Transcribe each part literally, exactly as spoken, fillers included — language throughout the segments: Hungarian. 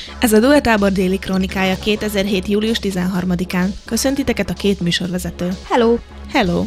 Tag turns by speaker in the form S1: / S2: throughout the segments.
S1: Ez a Duetábor déli krónikája kétezer-hét. július tizenharmadikán. Köszöntiteket a két műsorvezető.
S2: Hello!
S1: Hello!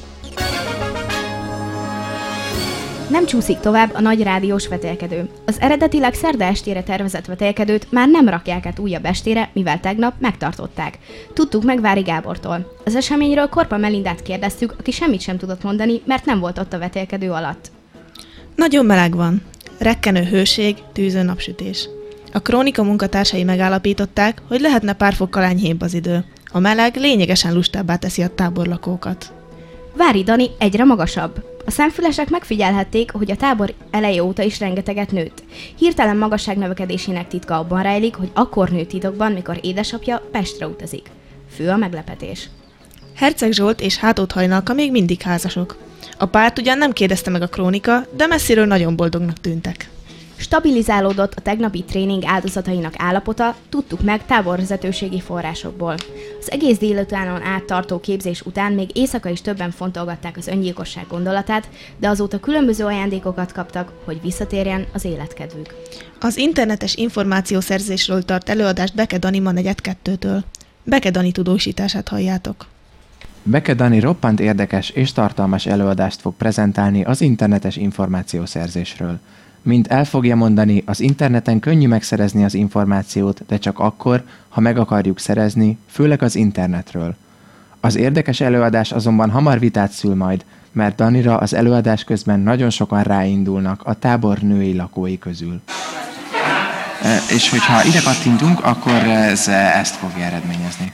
S2: Nem csúszik tovább a nagy rádiós vetélkedő. Az eredetileg szerda estére tervezett vetélkedőt már nem rakják át újabb estére, mivel tegnap megtartották. Tudtuk meg Vári Gábortól. Az eseményről Korpa Melindát kérdeztük, aki semmit sem tudott mondani, mert nem volt ott a vetélkedő alatt.
S1: Nagyon meleg van. Rekkenő hőség, tűző napsütés. A krónika munkatársai megállapították, hogy lehetne pár fokkal enyhébb az idő. A meleg lényegesen lustábbá teszi a táborlakókat.
S2: Vári Dani egyre magasabb. A szemfülesek megfigyelhették, hogy a tábor eleje óta is rengeteget nőtt. Hirtelen magasságnövekedésének titka abban rejlik, hogy akkor nőtt titokban, mikor édesapja Pestre utazik. Fő a meglepetés.
S1: Herceg Zsolt és Hátót Hajnalka még mindig házasok. A párt ugyan nem kérdezte meg a krónika, de messziről nagyon boldognak tűntek.
S2: Stabilizálódott a tegnapi tréning áldozatainak állapota, tudtuk meg táborvezetőségi forrásokból. Az egész délutánon át tartó képzés után még éjszaka is többen fontolgatták az öngyilkosság gondolatát, de azóta különböző ajándékokat kaptak, hogy visszatérjen az életkedvük.
S1: Az internetes információszerzésről tart előadást Beke Dani ma negyed kettőtől. Beke Dani tudósítását halljátok.
S3: Beke Dani roppant érdekes és tartalmas előadást fog prezentálni az internetes információszerzésről. Mint el fogja mondani, az interneten könnyű megszerezni az információt, de csak akkor, ha meg akarjuk szerezni, főleg az internetről. Az érdekes előadás azonban hamar vitát szül majd, mert Danira az előadás közben nagyon sokan ráindulnak a tábor női lakói közül. E, és hogyha ide kattintunk, akkor ez ezt fogja eredményezni.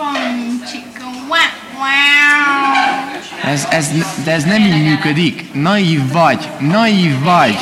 S3: Ez, ez, de ez nem így működik. Naív vagy, naív vagy.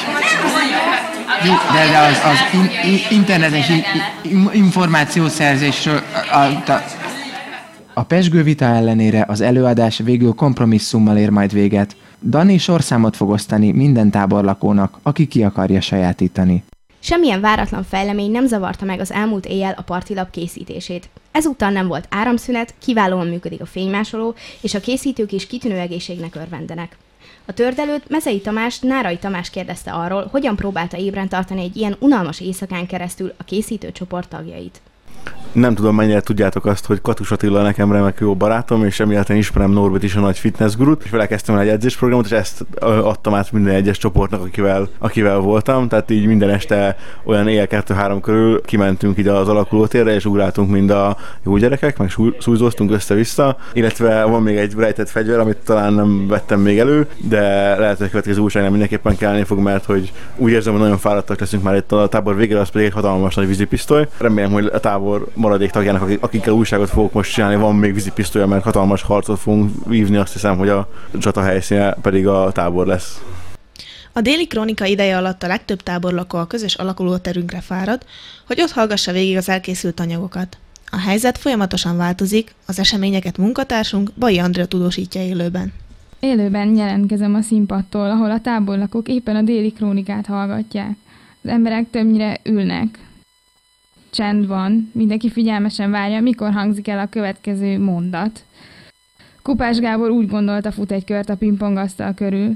S3: Jó, de, de az, az in, in, internetes in, in, információszerzésről... A, a, a pezsgő vita ellenére az előadás végül kompromisszummal ér majd véget. Dani sorszámot fog osztani minden táborlakónak, aki ki akarja sajátítani.
S2: Semmilyen váratlan fejlemény nem zavarta meg az elmúlt éjjel a partilap készítését. Ezúttal nem volt áramszünet, kiválóan működik a fénymásoló, és a készítők is kitűnő egészségnek örvendenek. A törd előtt Mezei Tamás, Nárai Tamás kérdezte arról, hogyan próbálta ébren tartani egy ilyen unalmas éjszakán keresztül a készítő csoport tagjait.
S4: Nem tudom, mennyire tudjátok azt, hogy Katus Attila nekem remek jó barátom, és emiatt én ismerem Norbit is, a nagy fitness gurut, és vele kezdtem el egy edzésprogramot, és ezt adtam át minden egyes csoportnak, akivel, akivel voltam, tehát így minden este olyan éjjel kettő-három körül kimentünk így az alakulótérre, és ugráltunk mind a jó gyerekek, meg szújzóztunk össze-vissza, illetve van még egy rejtett fegyver, amit talán nem vettem még elő, de lehet, hogy a következő újságnál mindenképpen kelleni fog, mert hogy úgy érzem, hogy nagyon fáradtak leszünk már itt a tábor végére, az pedig egy hatalmas nagy vízipisztoly. Remélem, hogy a tábor maradék tagjának, akikkel újságot fogok most csinálni, van még vízipisztolya, mert hatalmas harcot fogunk vívni, azt hiszem, hogy a csata helyszíne pedig a tábor lesz.
S1: A déli krónika ideje alatt a legtöbb táborlakó a közös alakulóterünkre fárad, hogy ott hallgassa végig az elkészült anyagokat. A helyzet folyamatosan változik, az eseményeket munkatársunk Bai Andrea tudósítja élőben.
S5: Élőben jelentkezem a színpadtól, ahol a táborlakók éppen a déli krónikát hallgatják. Az emberek többnyire ülnek. Csend van, mindenki figyelmesen várja, mikor hangzik el a következő mondat. Kupás Gábor úgy gondolta, fut egy kört a pingpongasztal körül.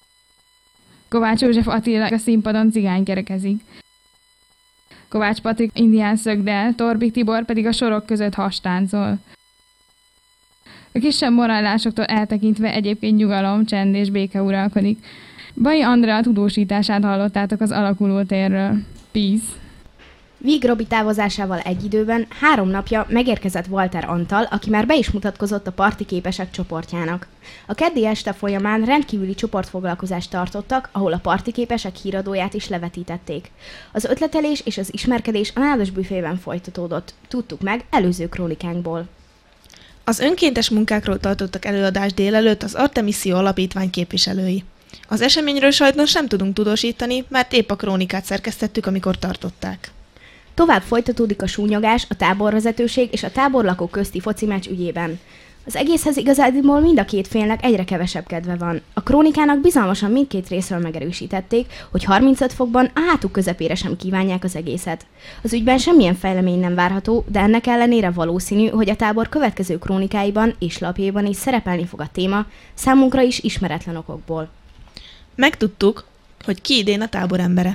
S5: Kovács József Attila a színpadon cigánykerekezik. Kovács Patrik indián szögdel, Torbik Tibor pedig a sorok között hastáncol. A kisebb morállásoktól eltekintve egyébként nyugalom, csend és béke uralkodik. Bai Andrea tudósítását hallottátok az alakulótérről. Peace!
S2: Víg Robi távozásával egy időben három napja megérkezett Walter Antal, aki már be is mutatkozott a partiképesek csoportjának. A keddi este folyamán rendkívüli csoportfoglalkozást tartottak, ahol a partiképesek híradóját is levetítették. Az ötletelés és az ismerkedés a nádas büfében folytatódott. Tudtuk meg előző krónikánkból.
S1: Az önkéntes munkákról tartottak előadást délelőtt az Artemisszió Alapítvány képviselői. Az eseményről sajnos nem tudunk tudósítani, mert épp a krónikát szerkesztettük, amikor tartották.
S2: Tovább folytatódik a súnyogás, a táborvezetőség és a táborlakók közti foci meccs ügyében. Az egészhez igazából mind a két félnek egyre kevesebb kedve van. A krónikának bizalmasan mindkét részről megerősítették, hogy harmincöt fokban a hátuk közepére sem kívánják az egészet. Az ügyben semmilyen fejlemény nem várható, de ennek ellenére valószínű, hogy a tábor következő krónikáiban és lapjaiban is szerepelni fog a téma, számunkra is ismeretlen okokból.
S1: Megtudtuk, hogy ki idén a tábor embere.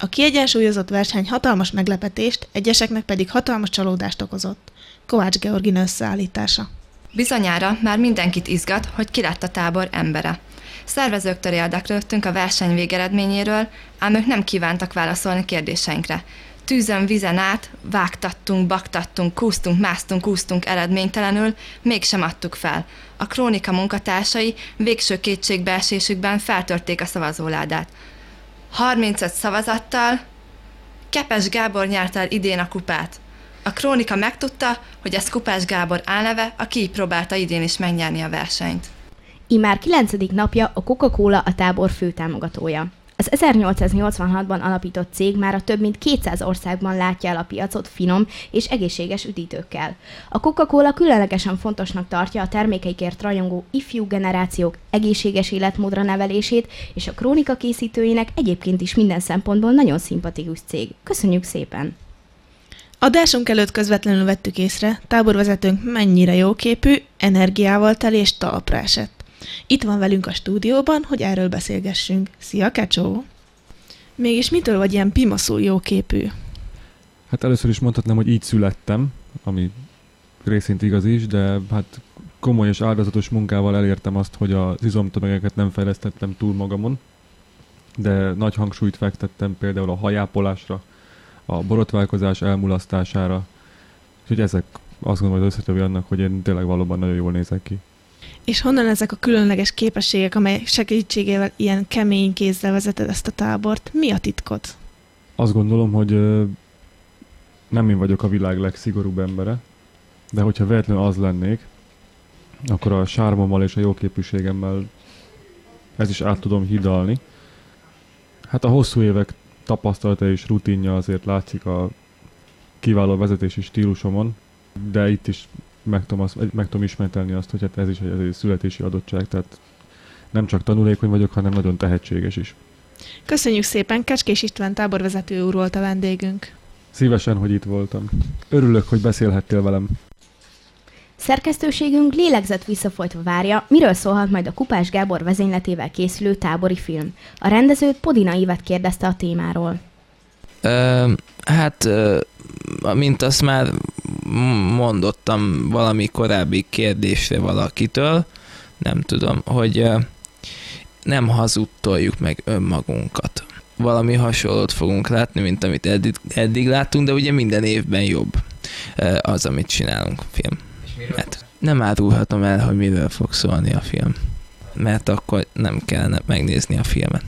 S1: A kiegyensúlyozott verseny hatalmas meglepetést, egyeseknek pedig hatalmas csalódást okozott. Kovács Georgina összeállítása.
S6: Bizonyára már mindenkit izgat, hogy ki lett a tábor embere. Szervezőktől érdeklődtünk a verseny végeredményéről, ám ők nem kívántak válaszolni kérdéseinkre. Tűzön, vizen át, vágtattunk, baktattunk, kúsztunk, másztunk, úsztunk eredménytelenül, mégsem adtuk fel. A Krónika munkatársai végső kétségbeesésükben feltörték a szavazóládát. harmincöt szavazattal Kepes Gábor nyert el idén a kupát. A Krónika megtudta, hogy ez Kupás Gábor álneve, aki így próbálta idén is megnyerni a versenyt.
S2: Immár kilencedik napja a Coca-Cola a tábor főtámogatója. Az ezernyolcszáznyolcvanhatban alapított cég már a több mint kétszáz országban látja el a piacot finom és egészséges üdítőkkel. A Coca-Cola különlegesen fontosnak tartja a termékeikért rajongó ifjú generációk egészséges életmódra nevelését, és a Krónika készítőinek egyébként is minden szempontból nagyon szimpatikus cég. Köszönjük szépen!
S1: Adásunk előtt közvetlenül vettük észre, táborvezetőnk mennyire jóképű, energiával teli és talpra esett. Itt van velünk a stúdióban, hogy erről beszélgessünk. Szia, Kecsó! Mégis mitől vagy ilyen pimaszul jóképű?
S7: Hát először is mondhatnám, hogy így születtem, ami részint igaz is, de hát komoly és áldozatos munkával elértem azt, hogy az izomtömegeket nem fejlesztettem túl magamon, de nagy hangsúlyt fektettem például a hajápolásra, a borotválkozás elmulasztására, úgyhogy ezek azt gondolom, hogy összetevő annak, hogy én tényleg valóban nagyon jól nézek ki.
S1: És honnan ezek a különleges képességek, amelyek segítségével ilyen kemény kézzel vezeted ezt a tábort? Mi a titkod?
S7: Azt gondolom, hogy nem én vagyok a világ legszigorúbb embere, de hogyha véletlenül az lennék, akkor a sármommal és a jóképűségemmel ez is át tudom hidalni. Hát a hosszú évek tapasztalata és rutinja azért látszik a kiváló vezetési stílusomon, de itt is meg tudom, azt, meg tudom ismételni azt, hogy hát ez is egy, egy születési adottság, tehát nem csak tanulékony vagyok, hanem nagyon tehetséges is.
S1: Köszönjük szépen, Kecskés István táborvezető úr volt a vendégünk.
S7: Szívesen, hogy itt voltam. Örülök, hogy beszélhettél velem.
S2: Szerkesztőségünk lélegzett visszafolytva várja, miről szólhat majd a Kupás Gábor vezényletével készülő tábori film. A rendezőt Podina Ívet kérdezte a témáról.
S8: Ö, hát, ö, mint azt már mondottam valami korábbi kérdésre valakitől, nem tudom, hogy ö, nem hazudtoljuk meg önmagunkat. Valami hasonlót fogunk látni, mint amit eddig, eddig láttunk, de ugye minden évben jobb ö, az, amit csinálunk a film. Mert nem árulhatom el, hogy miről fog szólni a film, mert akkor nem kellene megnézni a filmet.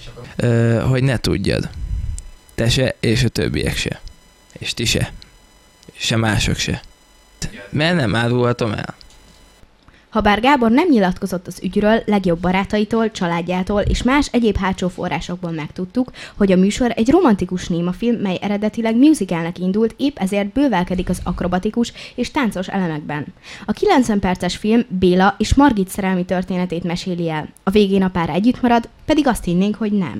S8: Ö, hogy ne tudjad. Te se, és a többiek se. És ti se. Se mások se. Mert nem árulhatom el.
S2: Habár Gábor nem nyilatkozott az ügyről, legjobb barátaitól, családjától és más egyéb hátsó forrásokból megtudtuk, hogy a műsor egy romantikus némafilm, mely eredetileg musicalnek indult, épp ezért bővelkedik az akrobatikus és táncos elemekben. A kilencven perces film Béla és Margit szerelmi történetét meséli el. A végén a pár együtt marad, pedig azt hinnénk, hogy nem.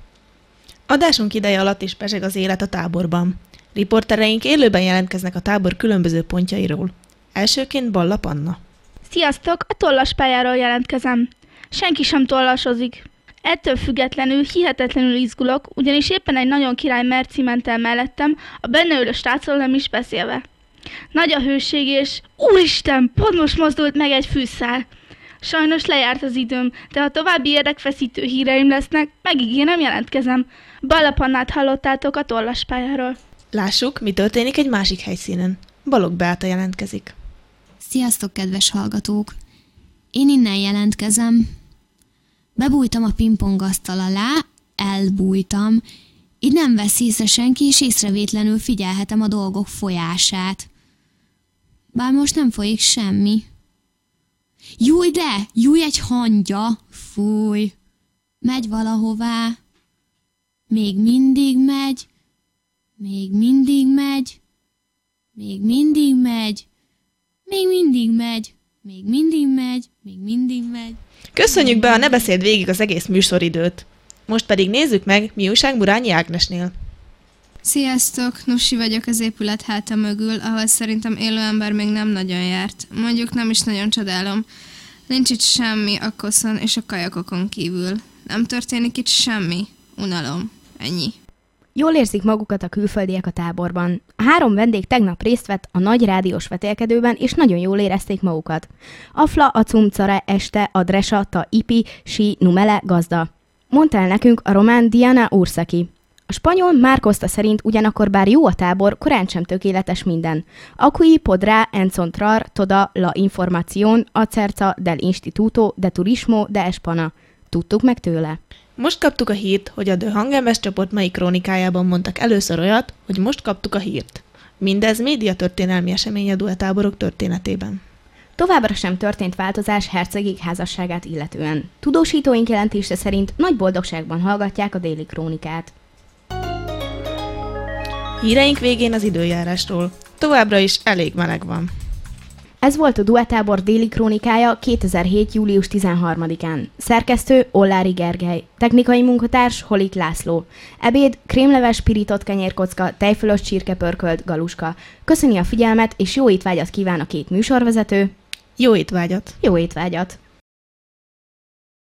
S1: Adásunk ideje alatt is pezseg az élet a táborban. Riportereink élőben jelentkeznek a tábor különböző pontjairól. Elsőként Balla Panna.
S9: Sziasztok, a tollaspályáról jelentkezem. Senki sem tollasozik. Ettől függetlenül hihetetlenül izgulok, ugyanis éppen egy nagyon király merci ment el mellettem, a benne ülő srácról nem is beszélve. Nagy a hőség és... Úristen, pont most mozdult meg egy fűszál. Sajnos lejárt az időm, de ha további érdekfeszítő híreim lesznek, megígérem, jelentkezem. Balla Pannát hallottátok a tollaspályáról.
S1: Lássuk, mi történik egy másik helyszínen. Balogh Beáta jelentkezik.
S10: Sziasztok, kedves hallgatók! Én innen jelentkezem. Bebújtam a pingpongasztal alá, elbújtam. Így nem vesz észre senki, és észrevétlenül figyelhetem a dolgok folyását. Bár most nem folyik semmi. Júj, de! Júj, egy hangya! Fúj! Megy valahová. Még mindig megy. Még mindig megy. Még mindig megy. Még mindig megy, még mindig megy, még mindig megy.
S1: Köszönjük be a Ne beszéld végig az egész műsoridőt. Most pedig nézzük meg, mi újság Murányi Ágnesnél.
S11: Sziasztok, Nusi vagyok az épület háta mögül, ahol szerintem élő ember még nem nagyon járt. Mondjuk nem is nagyon csodálom. Nincs itt semmi a koszon és a kajakokon kívül. Nem történik itt semmi. Unalom. Ennyi.
S2: Jól érzik magukat a külföldiek a táborban. A három vendég tegnap részt vett a nagy rádiós vetélkedőben, és nagyon jól érezték magukat. Afla, Acum, Care, Este, Adresa, Ta, Ipi, Si, Numele, Gazda. Mondta el nekünk a román Diana Ursaki. A spanyol Marc Costa szerint ugyanakkor bár jó a tábor, korán sem tökéletes minden. Aquí podrá encontrar toda la información acerca del Instituto de Turismo de Espana. Tudtuk meg tőle.
S1: Most kaptuk a hírt, hogy a The Hangemes csoport mai krónikájában mondtak először olyat, hogy most kaptuk a hírt. Mindez médiatörténelmi esemény a duetáborok történetében.
S2: Továbbra sem történt változás hercegik házasságát illetően. Tudósítóink jelentése szerint nagy boldogságban hallgatják a déli krónikát.
S1: Híreink végén az időjárásról. Továbbra is elég meleg van.
S2: Ez volt a Duetábor déli krónikája kétezer-hét. július tizenharmadikán. Szerkesztő Ollári Gergely. Technikai munkatárs Holik László. Ebéd krémleves, pirított kenyérkocka, tejfölös csirkepörkölt galuska. Köszöni a figyelmet, és jó étvágyat kíván a két műsorvezető.
S1: Jó étvágyat!
S2: Jó étvágyat!